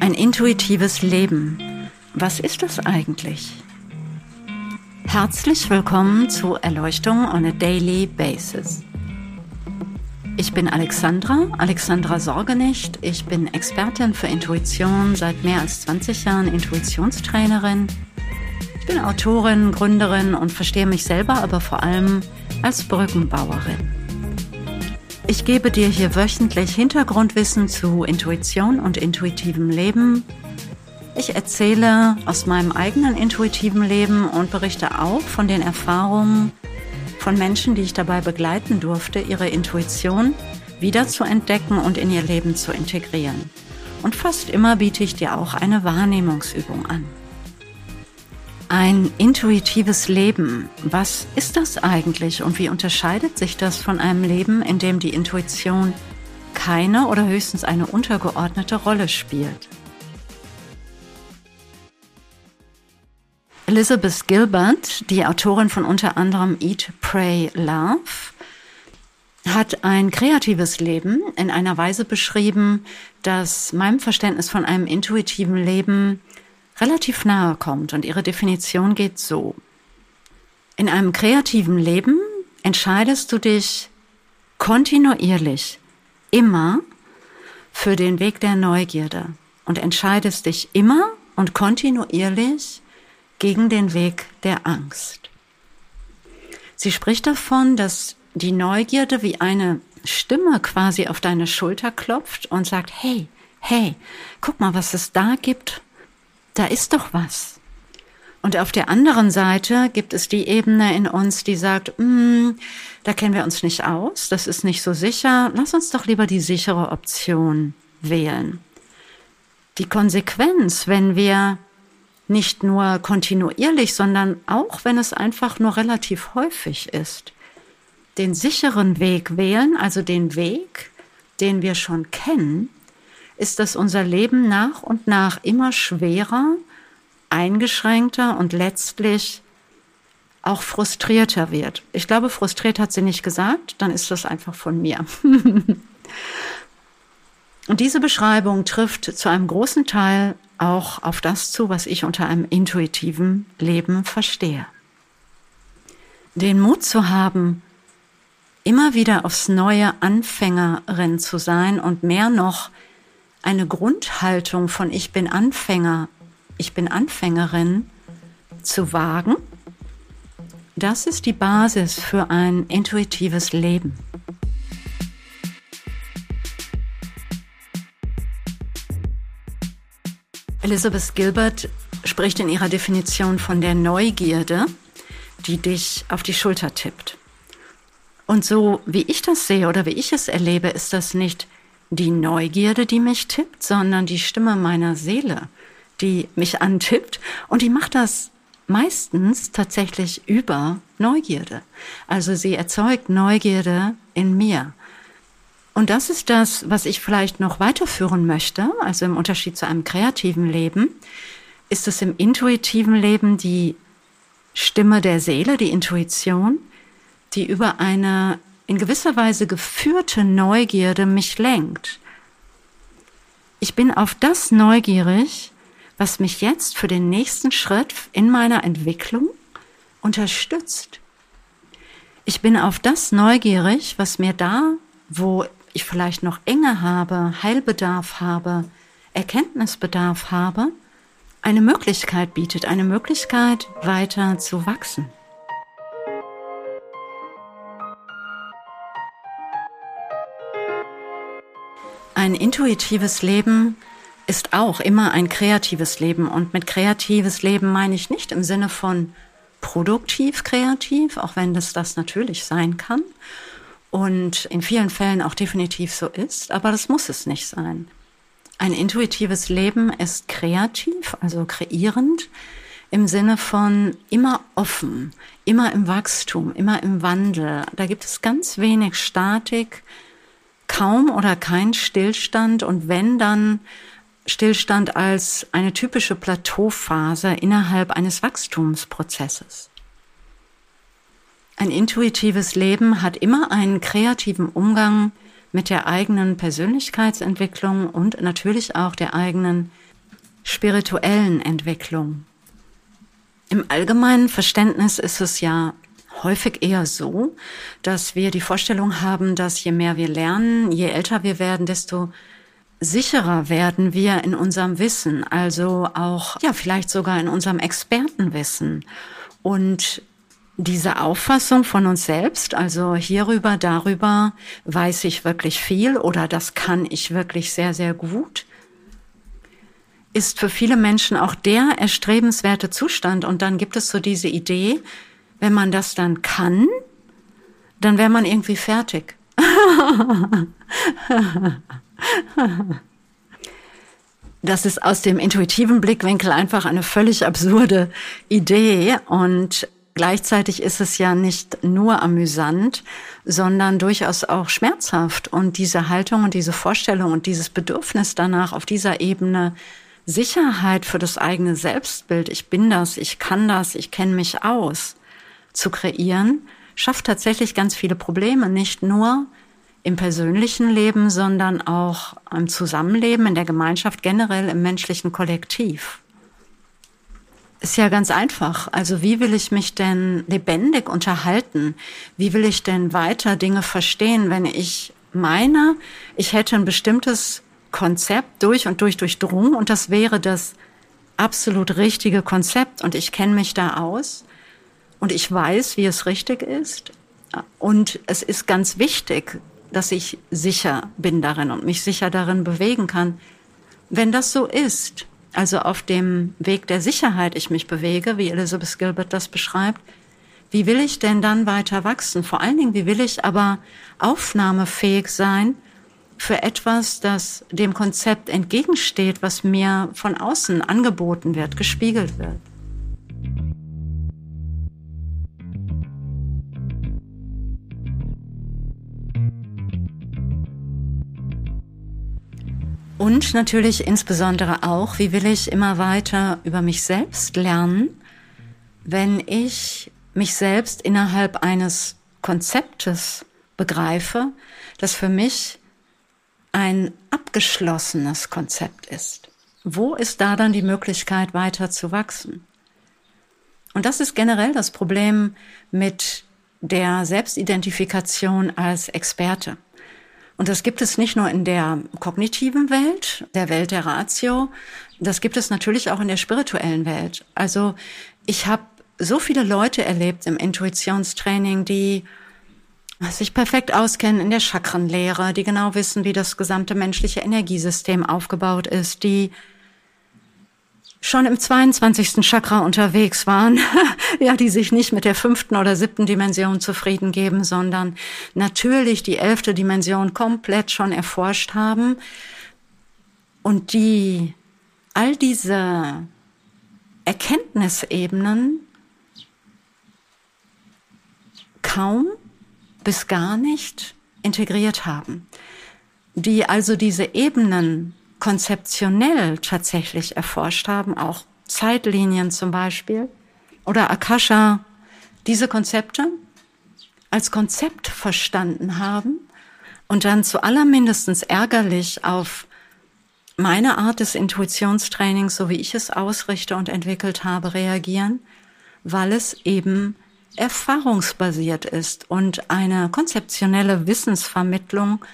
Ein intuitives Leben. Was ist das eigentlich? Herzlich willkommen zu Erleuchtung on a Daily Basis. Ich bin Alexandra Sorgenicht. Ich bin Expertin für Intuition, seit mehr als 20 Jahren Intuitionstrainerin. Ich bin Autorin, Gründerin und verstehe mich selber aber vor allem als Brückenbauerin. Ich gebe dir hier wöchentlich Hintergrundwissen zu Intuition und intuitivem Leben. Ich erzähle aus meinem eigenen intuitiven Leben und berichte auch von den Erfahrungen von Menschen, die ich dabei begleiten durfte, ihre Intuition wieder zu entdecken und in ihr Leben zu integrieren. Und fast immer biete ich dir auch eine Wahrnehmungsübung an. Ein intuitives Leben, was ist das eigentlich und wie unterscheidet sich das von einem Leben, in dem die Intuition keine oder höchstens eine untergeordnete Rolle spielt? Elizabeth Gilbert, die Autorin von unter anderem Eat, Pray, Love, hat ein kreatives Leben in einer Weise beschrieben, das meinem Verständnis von einem intuitiven Leben relativ nahe kommt. Und ihre Definition geht so: In einem kreativen Leben entscheidest du dich kontinuierlich immer für den Weg der Neugierde und entscheidest dich immer und kontinuierlich gegen den Weg der Angst. Sie spricht davon, dass die Neugierde wie eine Stimme quasi auf deine Schulter klopft und sagt: Hey, guck mal, was es da gibt. Da ist doch was. Und auf der anderen Seite gibt es die Ebene in uns, die sagt, da kennen wir uns nicht aus, das ist nicht so sicher, lass uns doch lieber die sichere Option wählen. Die Konsequenz, wenn wir nicht nur kontinuierlich, sondern auch, wenn es einfach nur relativ häufig ist, den sicheren Weg wählen, also den Weg, den wir schon kennen, ist, dass unser Leben nach und nach immer schwerer, eingeschränkter und letztlich auch frustrierter wird. Ich glaube, frustriert hat sie nicht gesagt, dann ist das einfach von mir. Und diese Beschreibung trifft zu einem großen Teil auch auf das zu, was ich unter einem intuitiven Leben verstehe. Den Mut zu haben, immer wieder aufs neue Anfängerin zu sein und mehr noch eine Grundhaltung von Ich bin Anfänger, ich bin Anfängerin zu wagen, das ist die Basis für ein intuitives Leben. Elizabeth Gilbert spricht in ihrer Definition von der Neugierde, die dich auf die Schulter tippt. Und so wie ich das sehe oder wie ich es erlebe, ist das nicht die Neugierde, die mich tippt, sondern die Stimme meiner Seele, die mich antippt. Und die macht das meistens tatsächlich über Neugierde. Also sie erzeugt Neugierde in mir. Und das ist das, was ich vielleicht noch weiterführen möchte. Also im Unterschied zu einem kreativen Leben ist es im intuitiven Leben die Stimme der Seele, die Intuition, die über eine in gewisser Weise geführte Neugierde mich lenkt. Ich bin auf das neugierig, was mich jetzt für den nächsten Schritt in meiner Entwicklung unterstützt. Ich bin auf das neugierig, was mir da, wo ich vielleicht noch Enge habe, Heilbedarf habe, Erkenntnisbedarf habe, eine Möglichkeit bietet, eine Möglichkeit, weiter zu wachsen. Ein intuitives Leben ist auch immer ein kreatives Leben. Und mit kreatives Leben meine ich nicht im Sinne von produktiv kreativ, auch wenn das natürlich sein kann und in vielen Fällen auch definitiv so ist, aber das muss es nicht sein. Ein intuitives Leben ist kreativ, also kreierend, im Sinne von immer offen, immer im Wachstum, immer im Wandel. Da gibt es ganz wenig Statik, kaum oder kein Stillstand und wenn, dann Stillstand als eine typische Plateauphase innerhalb eines Wachstumsprozesses. Ein intuitives Leben hat immer einen kreativen Umgang mit der eigenen Persönlichkeitsentwicklung und natürlich auch der eigenen spirituellen Entwicklung. Im allgemeinen Verständnis ist es ja häufig eher so, dass wir die Vorstellung haben, dass je mehr wir lernen, je älter wir werden, desto sicherer werden wir in unserem Wissen, also auch, ja, vielleicht sogar in unserem Expertenwissen. Und diese Auffassung von uns selbst, also hierüber, darüber weiß ich wirklich viel oder das kann ich wirklich sehr, sehr gut, ist für viele Menschen auch der erstrebenswerte Zustand. Und dann gibt es so diese Idee, wenn man das dann kann, dann wäre man irgendwie fertig. Das ist aus dem intuitiven Blickwinkel einfach eine völlig absurde Idee und gleichzeitig ist es ja nicht nur amüsant, sondern durchaus auch schmerzhaft. Und diese Haltung und diese Vorstellung und dieses Bedürfnis danach auf dieser Ebene Sicherheit für das eigene Selbstbild, ich bin das, ich kann das, ich kenne mich aus, zu kreieren, schafft tatsächlich ganz viele Probleme, nicht nur im persönlichen Leben, sondern auch im Zusammenleben, in der Gemeinschaft, generell im menschlichen Kollektiv. Ist ja ganz einfach. Also wie will ich mich denn lebendig unterhalten? Wie will ich denn weiter Dinge verstehen, wenn ich meine, ich hätte ein bestimmtes Konzept durch und durch durchdrungen und das wäre das absolut richtige Konzept und ich kenne mich da aus und ich weiß, wie es richtig ist und es ist ganz wichtig, dass ich sicher bin darin und mich sicher darin bewegen kann. Wenn das so ist, also auf dem Weg der Sicherheit ich mich bewege, wie Elizabeth Gilbert das beschreibt, wie will ich denn dann weiter wachsen? Vor allen Dingen, wie will ich aber aufnahmefähig sein für etwas, das dem Konzept entgegensteht, was mir von außen angeboten wird, gespiegelt wird? Und natürlich insbesondere auch, wie will ich immer weiter über mich selbst lernen, wenn ich mich selbst innerhalb eines Konzeptes begreife, das für mich ein abgeschlossenes Konzept ist. Wo ist da dann die Möglichkeit, weiter zu wachsen? Und das ist generell das Problem mit der Selbstidentifikation als Experte. Und das gibt es nicht nur in der kognitiven Welt, der Welt der Ratio, das gibt es natürlich auch in der spirituellen Welt. Also ich habe so viele Leute erlebt im Intuitionstraining, die sich perfekt auskennen in der Chakrenlehre, die genau wissen, wie das gesamte menschliche Energiesystem aufgebaut ist, die schon im 22. Chakra unterwegs waren, ja, die sich nicht mit der 5. oder 7. Dimension zufrieden geben, sondern natürlich die 11. Dimension komplett schon erforscht haben und die all diese Erkenntnisebenen kaum bis gar nicht integriert haben, die also diese Ebenen konzeptionell tatsächlich erforscht haben, auch Zeitlinien zum Beispiel oder Akasha, diese Konzepte als Konzept verstanden haben und dann zu allermindestens ärgerlich auf meine Art des Intuitionstrainings, so wie ich es ausrichte und entwickelt habe, reagieren, weil es eben erfahrungsbasiert ist und eine konzeptionelle Wissensvermittlung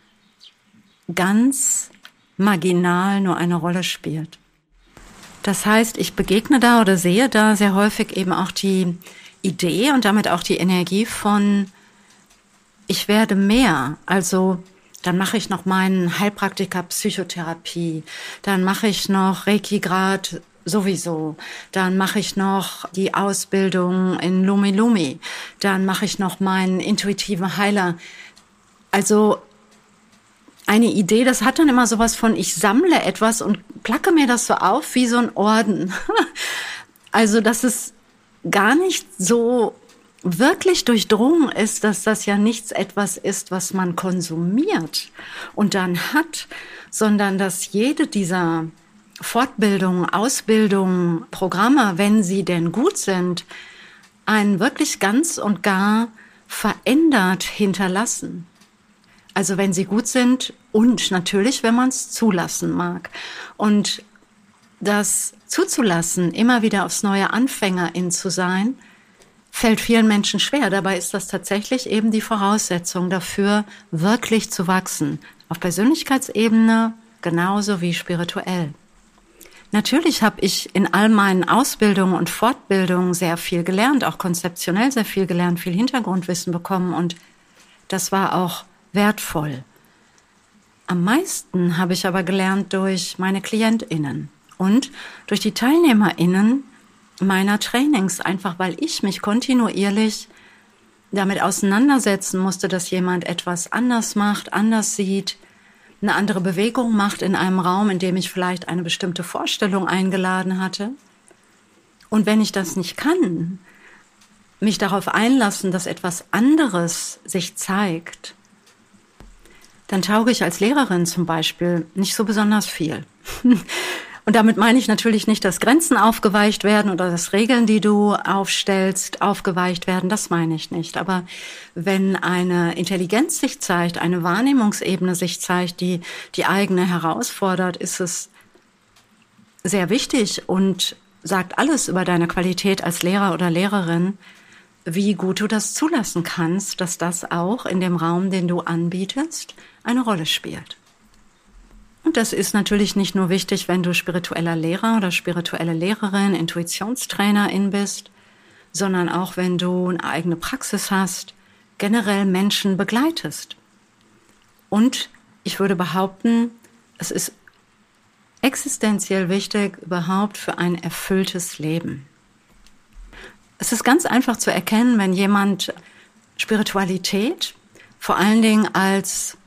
ganz marginal nur eine Rolle spielt. Das heißt, ich begegne da oder sehe da sehr häufig eben auch die Idee und damit auch die Energie von ich werde mehr, also dann mache ich noch meinen Heilpraktiker Psychotherapie, dann mache ich noch Reiki-Grad sowieso, dann mache ich noch die Ausbildung in Lumi Lumi, dann mache ich noch meinen intuitiven Heiler. Also eine Idee, das hat dann immer sowas von, ich sammle etwas und placke mir das so auf wie so ein Orden. Also, dass es gar nicht so wirklich durchdrungen ist, dass das ja nichts etwas ist, was man konsumiert und dann hat, sondern dass jede dieser Fortbildungen, Ausbildungen, Programme, wenn sie denn gut sind, einen wirklich ganz und gar verändert hinterlassen. Also wenn sie gut sind und natürlich, wenn man es zulassen mag. Und das zuzulassen, immer wieder aufs neue Anfängerin zu sein, fällt vielen Menschen schwer. Dabei ist das tatsächlich eben die Voraussetzung dafür, wirklich zu wachsen. Auf Persönlichkeitsebene genauso wie spirituell. Natürlich habe ich in all meinen Ausbildungen und Fortbildungen sehr viel gelernt, auch konzeptionell sehr viel gelernt, viel Hintergrundwissen bekommen und das war auch wertvoll. Am meisten habe ich aber gelernt durch meine KlientInnen und durch die TeilnehmerInnen meiner Trainings, einfach weil ich mich kontinuierlich damit auseinandersetzen musste, dass jemand etwas anders macht, anders sieht, eine andere Bewegung macht in einem Raum, in dem ich vielleicht eine bestimmte Vorstellung eingeladen hatte. Und wenn ich das nicht kann, mich darauf einlassen, dass etwas anderes sich zeigt, dann tauge ich als Lehrerin zum Beispiel nicht so besonders viel. Und damit meine ich natürlich nicht, dass Grenzen aufgeweicht werden oder dass Regeln, die du aufstellst, aufgeweicht werden. Das meine ich nicht. Aber wenn eine Intelligenz sich zeigt, eine Wahrnehmungsebene sich zeigt, die die eigene herausfordert, ist es sehr wichtig und sagt alles über deine Qualität als Lehrer oder Lehrerin, wie gut du das zulassen kannst, dass das auch in dem Raum, den du anbietest, eine Rolle spielt. Und das ist natürlich nicht nur wichtig, wenn du spiritueller Lehrer oder spirituelle Lehrerin, Intuitionstrainerin bist, sondern auch, wenn du eine eigene Praxis hast, generell Menschen begleitest. Und ich würde behaupten, es ist existenziell wichtig überhaupt für ein erfülltes Leben. Es ist ganz einfach zu erkennen, wenn jemand Spiritualität vor allen Dingen als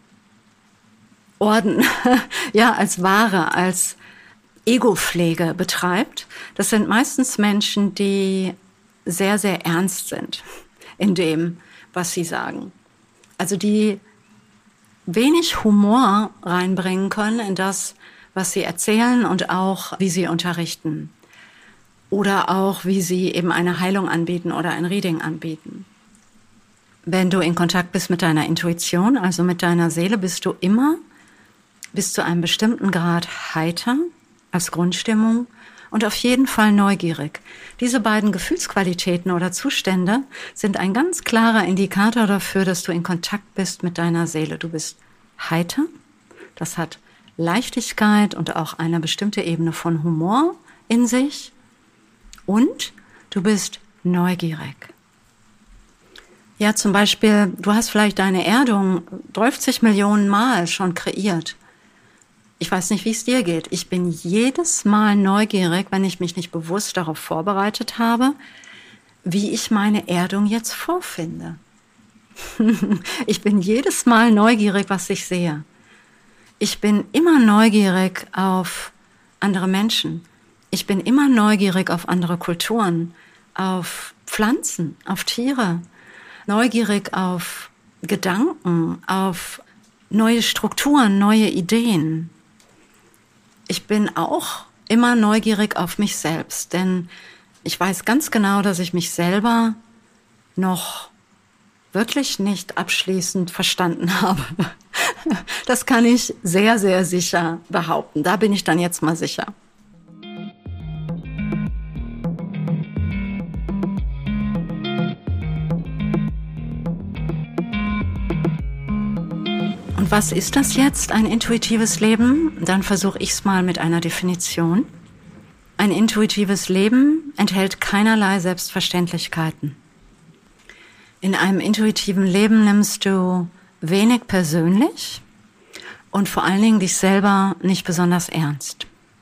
Orden, ja, als Ware, als Ego-Pflege betreibt. Das sind meistens Menschen, die sehr, sehr ernst sind in dem, was sie sagen. Also die wenig Humor reinbringen können in das, was sie erzählen und auch, wie sie unterrichten. Oder auch, wie sie eben eine Heilung anbieten oder ein Reading anbieten. Wenn du in Kontakt bist mit deiner Intuition, also mit deiner Seele, bist du immer bis zu einem bestimmten Grad heiter als Grundstimmung und auf jeden Fall neugierig. Diese beiden Gefühlsqualitäten oder Zustände sind ein ganz klarer Indikator dafür, dass du in Kontakt bist mit deiner Seele. Du bist heiter, das hat Leichtigkeit und auch eine bestimmte Ebene von Humor in sich und du bist neugierig. Ja, zum Beispiel, du hast vielleicht deine Erdung 30 Millionen Mal schon kreiert. Ich weiß nicht, wie es dir geht. Ich bin jedes Mal neugierig, wenn ich mich nicht bewusst darauf vorbereitet habe, wie ich meine Erdung jetzt vorfinde. Ich bin jedes Mal neugierig, was ich sehe. Ich bin immer neugierig auf andere Menschen. Ich bin immer neugierig auf andere Kulturen, auf Pflanzen, auf Tiere, neugierig auf Gedanken, auf neue Strukturen, neue Ideen. Ich bin auch immer neugierig auf mich selbst, denn ich weiß ganz genau, dass ich mich selber noch wirklich nicht abschließend verstanden habe. Das kann ich sehr, sehr sicher behaupten. Da bin ich dann jetzt mal sicher. Und was ist das jetzt, ein intuitives Leben? Dann versuche ich es mal mit einer Definition. Ein intuitives Leben enthält keinerlei Selbstverständlichkeiten. In einem intuitiven Leben nimmst du wenig persönlich und vor allen Dingen dich selber nicht besonders ernst.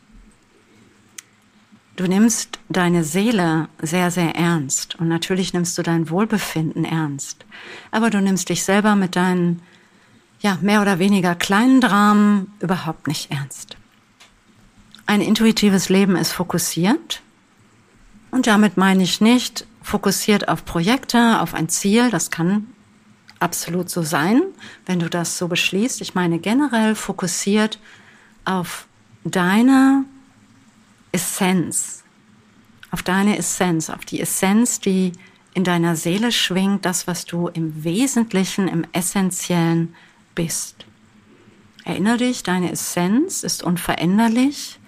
Du nimmst deine Seele sehr, sehr ernst und natürlich nimmst du dein Wohlbefinden ernst. Aber du nimmst dich selber mit deinen mehr oder weniger kleinen Dramen überhaupt nicht ernst. Ein intuitives Leben ist fokussiert und damit meine ich nicht fokussiert auf Projekte, auf ein Ziel, das kann absolut so sein, wenn du das so beschließt. Ich meine generell fokussiert auf deine Essenz, auf die Essenz, die in deiner Seele schwingt, das, was du im Wesentlichen, im Essentiellen bist. Erinnere dich, deine Essenz ist unveränderlich,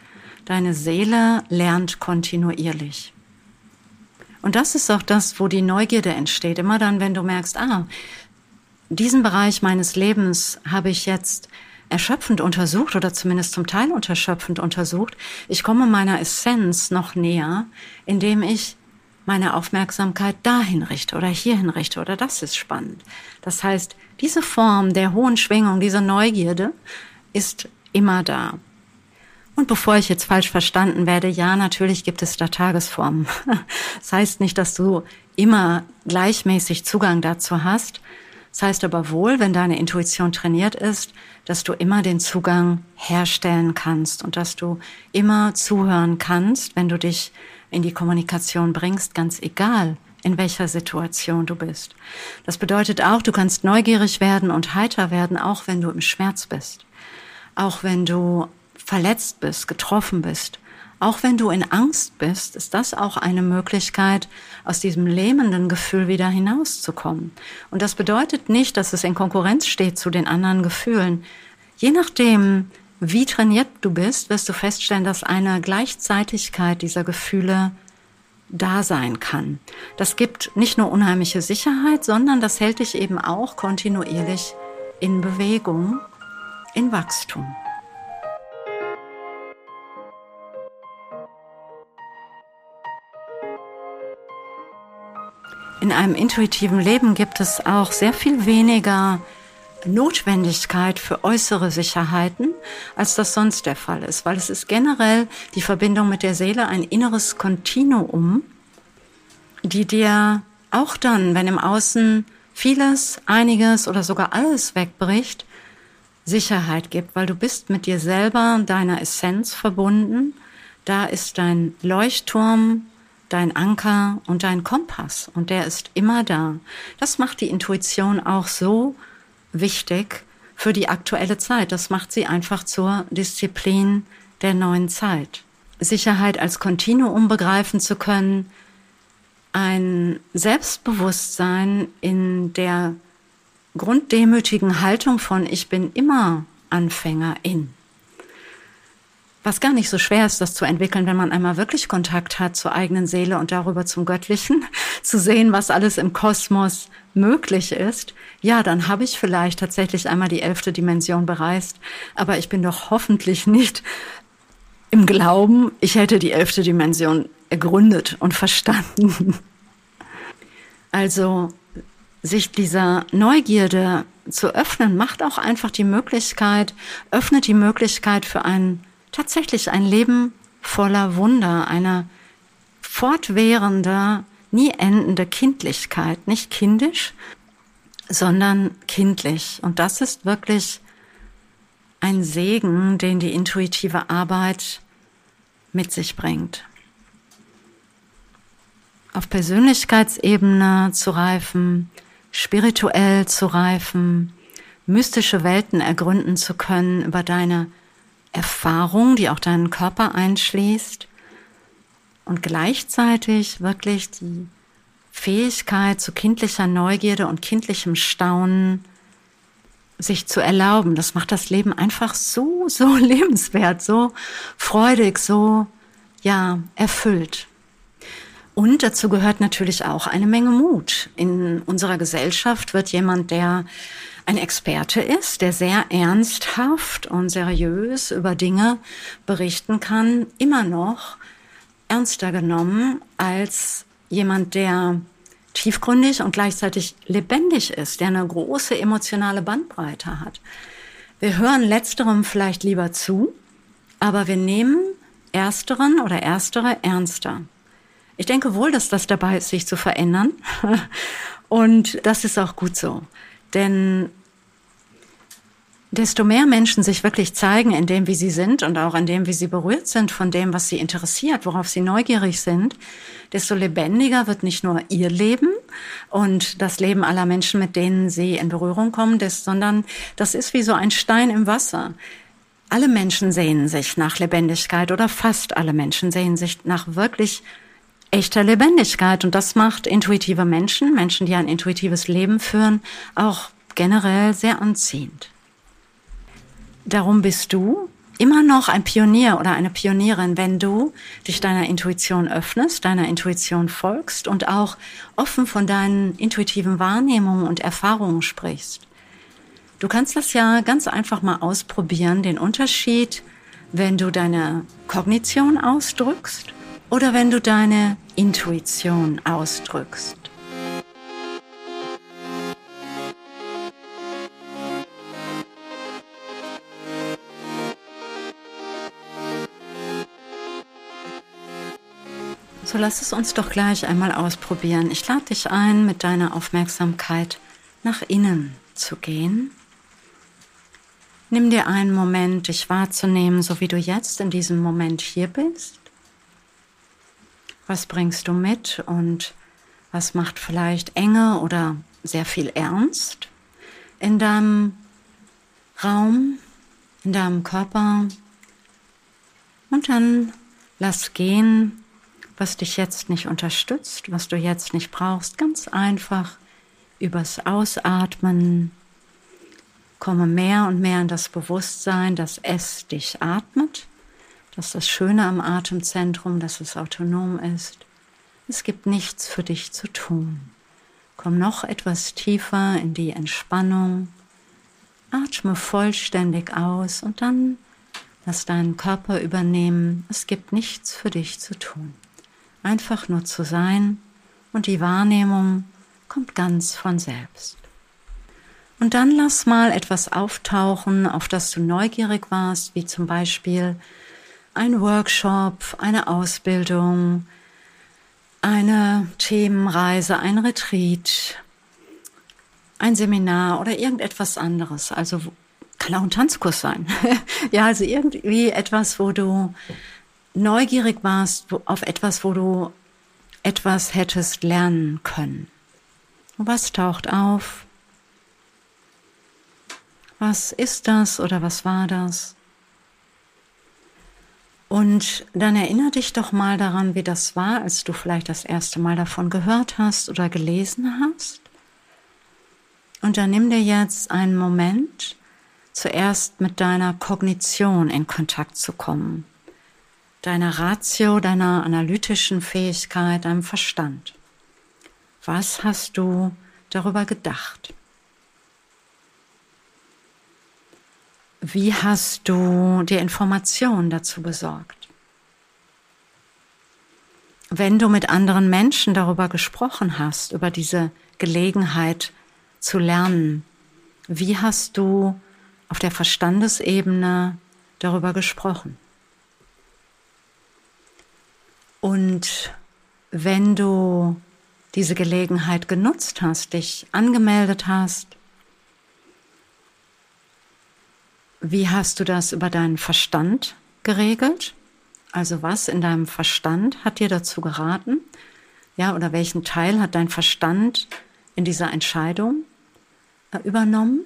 Deine Seele lernt kontinuierlich. Und das ist auch das, wo die Neugierde entsteht. Immer dann, wenn du merkst, diesen Bereich meines Lebens habe ich jetzt erschöpfend untersucht oder zumindest zum Teil erschöpfend untersucht. Ich komme meiner Essenz noch näher, indem ich meine Aufmerksamkeit dahin richte oder hierhin richte oder das ist spannend. Das heißt, diese Form der hohen Schwingung, diese Neugierde ist immer da. Und bevor ich jetzt falsch verstanden werde, ja, natürlich gibt es da Tagesformen. Das heißt nicht, dass du immer gleichmäßig Zugang dazu hast. Das heißt aber wohl, wenn deine Intuition trainiert ist, dass du immer den Zugang herstellen kannst und dass du immer zuhören kannst, wenn du dich in die Kommunikation bringst, ganz egal, in welcher Situation du bist. Das bedeutet auch, du kannst neugierig werden und heiter werden, auch wenn du im Schmerz bist. Auch wenn du verletzt bist, getroffen bist, auch wenn du in Angst bist, ist das auch eine Möglichkeit, aus diesem lähmenden Gefühl wieder hinauszukommen. Und das bedeutet nicht, dass es in Konkurrenz steht zu den anderen Gefühlen. Je nachdem, wie trainiert du bist, wirst du feststellen, dass eine Gleichzeitigkeit dieser Gefühle da sein kann. Das gibt nicht nur unheimliche Sicherheit, sondern das hält dich eben auch kontinuierlich in Bewegung, in Wachstum. In einem intuitiven Leben gibt es auch sehr viel weniger Notwendigkeit für äußere Sicherheiten, als das sonst der Fall ist, weil es ist generell die Verbindung mit der Seele ein inneres Kontinuum, die dir auch dann, wenn im Außen vieles, einiges oder sogar alles wegbricht, Sicherheit gibt, weil du bist mit dir selber, deiner Essenz verbunden. Da ist dein Leuchtturm, dein Anker und dein Kompass und der ist immer da. Das macht die Intuition auch so wichtig für die aktuelle Zeit. Das macht sie einfach zur Disziplin der neuen Zeit. Sicherheit als Kontinuum begreifen zu können, ein Selbstbewusstsein in der grunddemütigen Haltung von ich bin immer Anfängerin. Was gar nicht so schwer ist, das zu entwickeln, wenn man einmal wirklich Kontakt hat zur eigenen Seele und darüber zum Göttlichen, zu sehen, was alles im Kosmos möglich ist. Ja, dann habe ich vielleicht tatsächlich einmal die 11. Dimension bereist, aber ich bin doch hoffentlich nicht im Glauben, ich hätte die 11. Dimension ergründet und verstanden. Also sich dieser Neugierde zu öffnen, macht auch einfach die Möglichkeit, öffnet die Möglichkeit für tatsächlich ein Leben voller Wunder, eine fortwährende, nie endende Kindlichkeit, nicht kindisch, sondern kindlich. Und das ist wirklich ein Segen, den die intuitive Arbeit mit sich bringt. Auf Persönlichkeitsebene zu reifen, spirituell zu reifen, mystische Welten ergründen zu können über deine Erfahrung, die auch deinen Körper einschließt und gleichzeitig wirklich die Fähigkeit zu kindlicher Neugierde und kindlichem Staunen sich zu erlauben. Das macht das Leben einfach so lebenswert, so freudig, so, erfüllt. Und dazu gehört natürlich auch eine Menge Mut. In unserer Gesellschaft wird jemand, der ein Experte ist, der sehr ernsthaft und seriös über Dinge berichten kann, immer noch ernster genommen als jemand, der tiefgründig und gleichzeitig lebendig ist, der eine große emotionale Bandbreite hat. Wir hören Letzterem vielleicht lieber zu, aber wir nehmen Ersteren oder Erstere ernster. Ich denke wohl, dass das dabei ist, sich zu verändern. Und das ist auch gut so. Denn desto mehr Menschen sich wirklich zeigen in dem, wie sie sind und auch in dem, wie sie berührt sind von dem, was sie interessiert, worauf sie neugierig sind, desto lebendiger wird nicht nur ihr Leben und das Leben aller Menschen, mit denen sie in Berührung kommen, sondern das ist wie so ein Stein im Wasser. Alle Menschen sehnen sich nach Lebendigkeit oder fast alle Menschen sehnen sich nach wirklich echter Lebendigkeit. Und das macht intuitive Menschen, die ein intuitives Leben führen, auch generell sehr anziehend. Darum bist du immer noch ein Pionier oder eine Pionierin, wenn du dich deiner Intuition öffnest, deiner Intuition folgst und auch offen von deinen intuitiven Wahrnehmungen und Erfahrungen sprichst. Du kannst das ja ganz einfach mal ausprobieren, den Unterschied, wenn du deine Kognition ausdrückst oder wenn du deine Intuition ausdrückst. So lass es uns doch gleich einmal ausprobieren. Ich lade dich ein, mit deiner Aufmerksamkeit nach innen zu gehen. Nimm dir einen Moment, dich wahrzunehmen, so wie du jetzt in diesem Moment hier bist. Was bringst du mit und was macht vielleicht Enge oder sehr viel Ernst in deinem Raum, in deinem Körper? Und dann lass gehen, was dich jetzt nicht unterstützt, was du jetzt nicht brauchst, ganz einfach übers Ausatmen. Komme mehr und mehr in das Bewusstsein, dass es dich atmet, dass das Schöne am Atemzentrum, dass es autonom ist. Es gibt nichts für dich zu tun. Komm noch etwas tiefer in die Entspannung, atme vollständig aus und dann lass deinen Körper übernehmen. Es gibt nichts für dich zu tun. Einfach nur zu sein und die Wahrnehmung kommt ganz von selbst. Und dann lass mal etwas auftauchen, auf das du neugierig warst, wie zum Beispiel ein Workshop, eine Ausbildung, eine Themenreise, ein Retreat, ein Seminar oder irgendetwas anderes. Also kann auch ein Tanzkurs sein. Ja, also irgendwie etwas, wo du neugierig warst auf etwas, wo du etwas hättest lernen können. Und was taucht auf? Was ist das oder was war das? Und dann erinnere dich doch mal daran, wie das war, als du vielleicht das erste Mal davon gehört hast oder gelesen hast. Und dann nimm dir jetzt einen Moment, zuerst mit deiner Kognition in Kontakt zu kommen. Deiner Ratio, deiner analytischen Fähigkeit, deinem Verstand. Was hast du darüber gedacht? Wie hast du dir Informationen dazu besorgt? Wenn du mit anderen Menschen darüber gesprochen hast, über diese Gelegenheit zu lernen, wie hast du auf der Verstandesebene darüber gesprochen? Und wenn du diese Gelegenheit genutzt hast, dich angemeldet hast, wie hast du das über deinen Verstand geregelt? Also was in deinem Verstand hat dir dazu geraten? Ja, oder welchen Teil hat dein Verstand in dieser Entscheidung übernommen?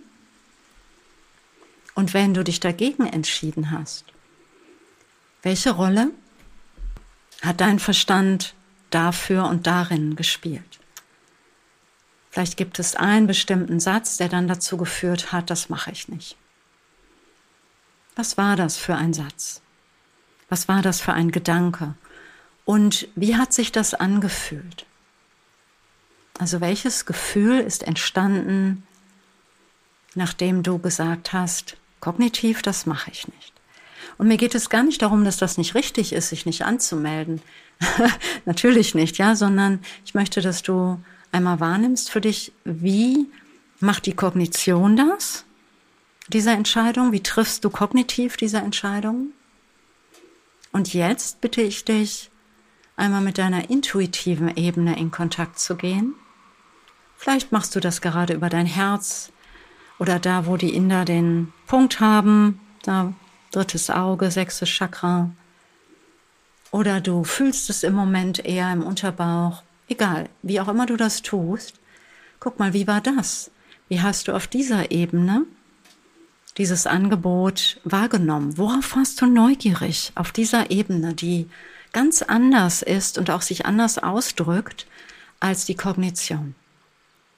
Und wenn du dich dagegen entschieden hast, welche Rolle hat dein Verstand dafür und darin gespielt? Vielleicht gibt es einen bestimmten Satz, der dann dazu geführt hat, das mache ich nicht. Was war das für ein Satz? Was war das für ein Gedanke? Und wie hat sich das angefühlt? Also welches Gefühl ist entstanden, nachdem du gesagt hast, kognitiv, das mache ich nicht? Und mir geht es gar nicht darum, dass das nicht richtig ist, sich nicht anzumelden. Natürlich nicht, ja, sondern ich möchte, dass du einmal wahrnimmst für dich, wie macht die Kognition das, diese Entscheidung? Wie triffst du kognitiv diese Entscheidung? Und jetzt bitte ich dich, einmal mit deiner intuitiven Ebene in Kontakt zu gehen. Vielleicht machst du das gerade über dein Herz oder da, wo die Inder den Punkt haben, da 3. Auge, 6. Chakra. Oder du fühlst es im Moment eher im Unterbauch. Egal, wie auch immer du das tust. Guck mal, wie war das? Wie hast du auf dieser Ebene dieses Angebot wahrgenommen? Worauf warst du neugierig auf dieser Ebene, die ganz anders ist und auch sich anders ausdrückt als die Kognition?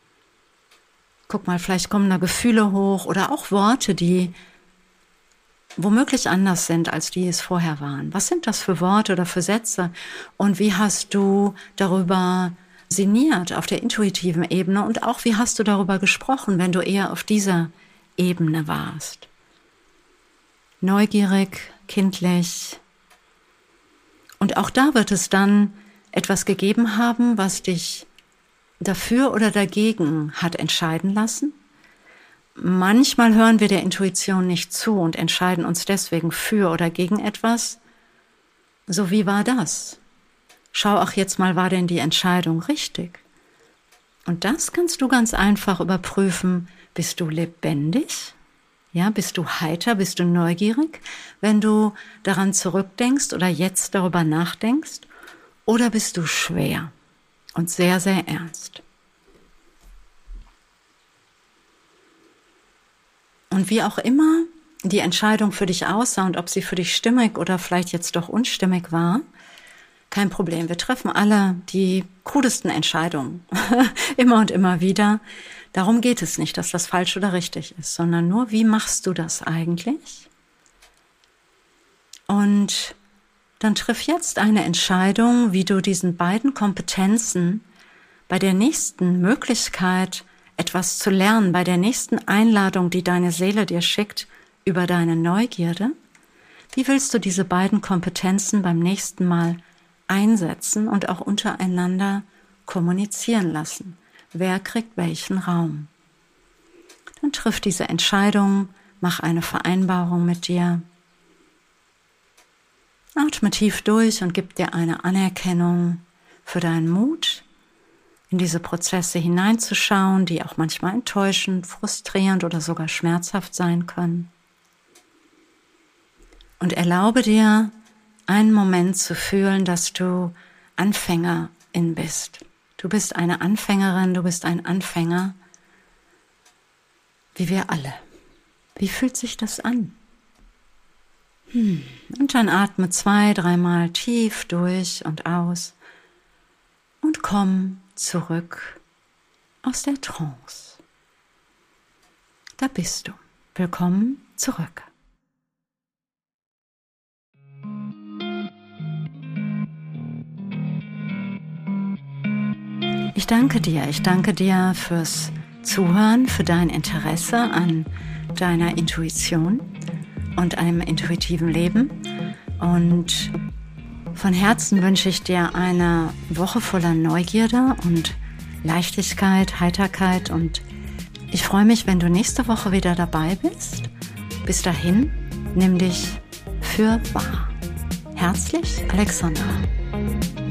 Guck mal, vielleicht kommen da Gefühle hoch oder auch Worte, die womöglich anders sind, als die es vorher waren. Was sind das für Worte oder für Sätze? Und wie hast du darüber sinniert auf der intuitiven Ebene? Und auch wie hast du darüber gesprochen, wenn du eher auf dieser Ebene warst? Neugierig, kindlich. Und auch da wird es dann etwas gegeben haben, was dich dafür oder dagegen hat entscheiden lassen. Manchmal hören wir der Intuition nicht zu und entscheiden uns deswegen für oder gegen etwas. So, wie war das? Schau auch jetzt mal, war denn die Entscheidung richtig? Und das kannst du ganz einfach überprüfen. Bist du lebendig? Ja, bist du heiter? Bist du neugierig, wenn du daran zurückdenkst oder jetzt darüber nachdenkst? Oder bist du schwer und sehr, sehr ernst? Und wie auch immer die Entscheidung für dich aussah und ob sie für dich stimmig oder vielleicht jetzt doch unstimmig war, kein Problem. Wir treffen alle die krudesten Entscheidungen, immer und immer wieder. Darum geht es nicht, dass das falsch oder richtig ist, sondern nur, wie machst du das eigentlich? Und dann triff jetzt eine Entscheidung, wie du diesen beiden Kompetenzen bei der nächsten Möglichkeit, etwas zu lernen, bei der nächsten Einladung, die deine Seele dir schickt, über deine Neugierde, wie willst du diese beiden Kompetenzen beim nächsten Mal einsetzen und auch untereinander kommunizieren lassen? Wer kriegt welchen Raum? Dann triff diese Entscheidung, mach eine Vereinbarung mit dir. Atme tief durch und gib dir eine Anerkennung für deinen Mut, in diese Prozesse hineinzuschauen, die auch manchmal enttäuschend, frustrierend oder sogar schmerzhaft sein können. Und erlaube dir, einen Moment zu fühlen, dass du Anfängerin bist. Du bist eine Anfängerin, du bist ein Anfänger, wie wir alle. Wie fühlt sich das an? Und dann atme 2-3 Mal tief durch und aus und komm zurück aus der Trance. Da bist du. Willkommen zurück. Ich danke dir fürs Zuhören, für dein Interesse an deiner Intuition und einem intuitiven Leben. Und von Herzen wünsche ich dir eine Woche voller Neugierde und Leichtigkeit, Heiterkeit. Und ich freue mich, wenn du nächste Woche wieder dabei bist. Bis dahin, nimm dich für wahr. Herzlich, Alexandra.